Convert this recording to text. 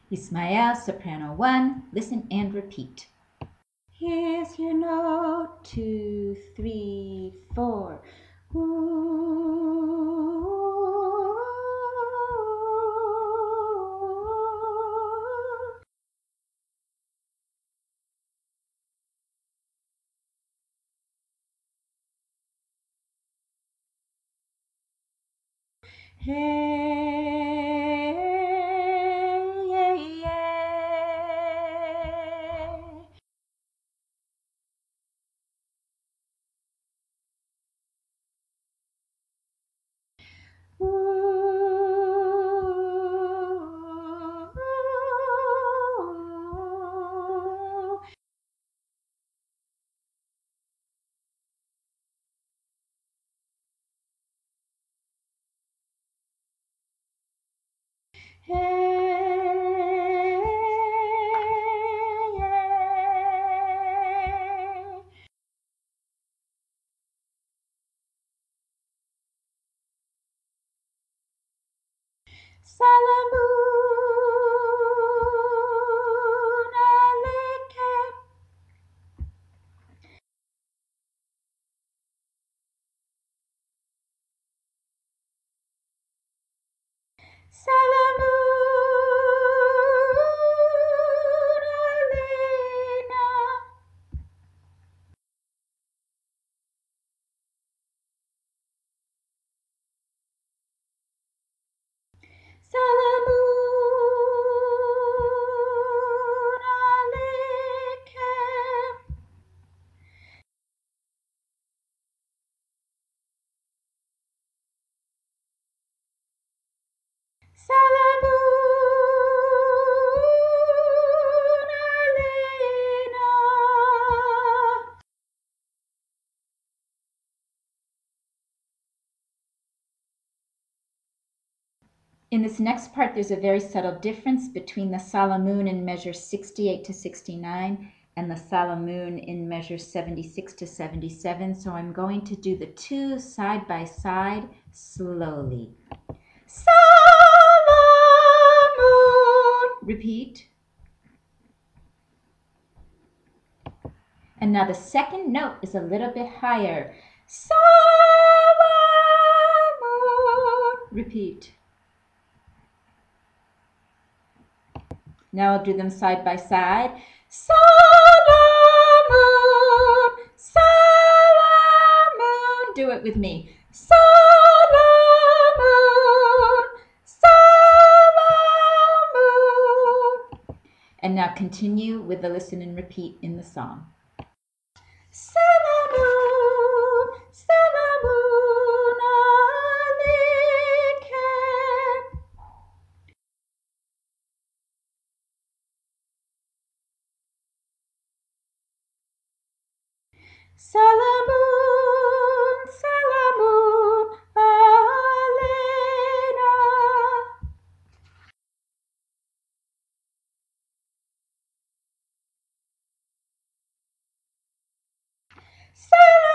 Ismael, soprano 1, listen and repeat. Here's your note, 2, 3, 4. Ooh. Hey, yeah, yeah. Ooh. Hey, yeah. Salamoon Alaikum. Salamoon Alaina. Salamoon Alaikum. Salamoon Alaina. In this next part, there's a very subtle difference between the Salamoon in measure 68 to 69 and the Salamoon in measure 76 to 77. So I'm going to do the two side by side slowly. Salamoon. Repeat. And now the second note is a little bit higher. Salamoon. Repeat. Now I'll do them side by side. Salamoon, Salamoon. Do it with me. Salamoon, Salamoon. And now continue with the listen and repeat in the song. Salamoon, Salamoon Alaikum. Salamoon, Salamoon Alaina. Salamoon.